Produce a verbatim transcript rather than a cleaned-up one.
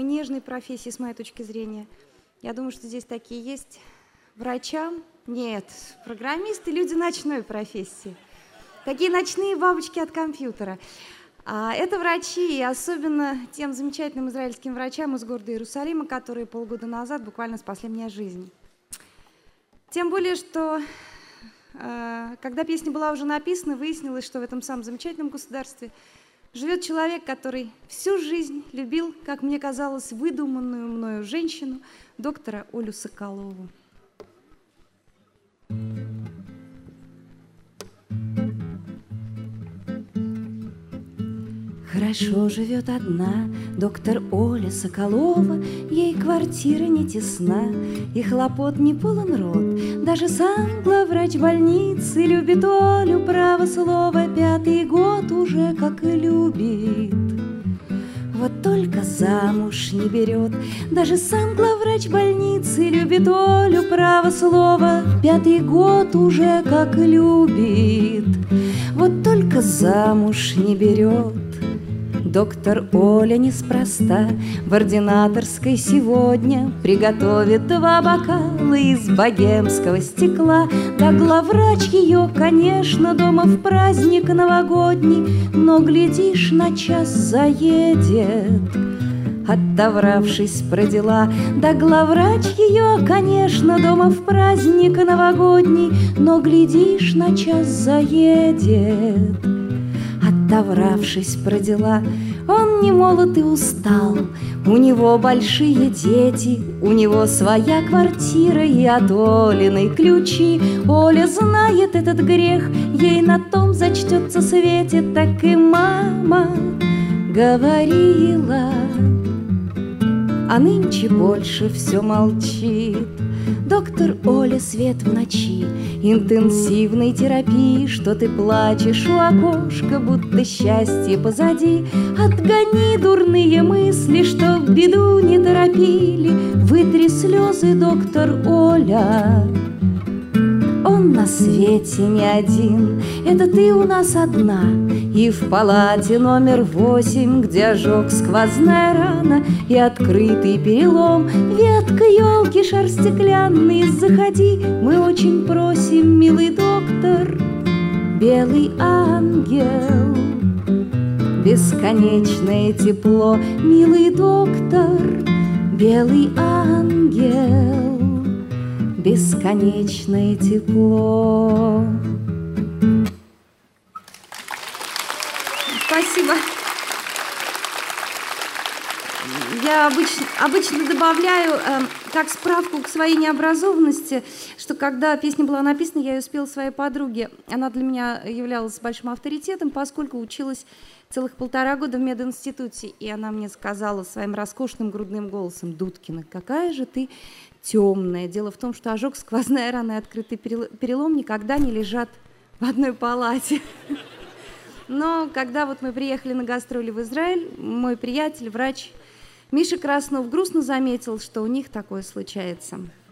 самой нежной профессии, с моей точки зрения. Я думаю, что здесь такие есть. Врачам? Нет. Программисты – люди ночной профессии. Такие ночные бабочки от компьютера. А это врачи, и особенно тем замечательным израильским врачам из города Иерусалима, которые полгода назад буквально спасли мне жизнь. Тем более, что э, когда песня была уже написана, выяснилось, что в этом самом замечательном государстве живет человек, который всю жизнь любил, как мне казалось, выдуманную мною женщину, доктора Олю Соколову. Хорошо живет одна доктор Оля Соколова, ей квартира не тесна, и хлопот не полон рот. Даже сам главврач больницы любит Олю, право слово, пятый год уже как и любит. Вот только замуж не берет, даже сам главврач больницы любит Олю, право слово, пятый год уже как и любит. Вот только замуж не берет. Доктор Оля неспроста в ординаторской сегодня приготовит два бокала из богемского стекла. Да главврач ее, конечно, дома в праздник новогодний, но, глядишь, на час заедет, отовравшись про дела. Да главврач ее, конечно, дома в праздник новогодний, но, глядишь, на час заедет, отовравшись про дела. Он не молод и устал, у него большие дети, у него своя квартира и от Олиной ключи. Оля знает этот грех, ей на том зачтется свете, так и мама говорила. А нынче больше все молчит. Доктор Оля, свет в ночи, интенсивной терапии, что ты плачешь у окошка, будто счастье позади. Отгони дурные мысли, что в беду не торопили, вытри слезы, доктор Оля. Он на свете не один, это ты у нас одна, и в палате номер восемь, где ожог, сквозная рана и открытый перелом. Ветка елки, шар стеклянный, заходи, мы очень просим, милый доктор, белый ангел. Бесконечное тепло, милый доктор, белый ангел. Бесконечное тепло. Спасибо. Я обычно, обычно добавляю э, как справку к своей необразованности, что когда песня была написана, я ее спела своей подруге. Она для меня являлась большим авторитетом, поскольку училась целых полтора года в мединституте. И она мне сказала своим роскошным грудным голосом: «Дудкина, какая же ты темная». Дело в том, что ожог, сквозная рана и открытый перелом никогда не лежат в одной палате. Но когда вот мы приехали на гастроли в Израиль, мой приятель, врач Миша Краснов, грустно заметил, что у них такое случается.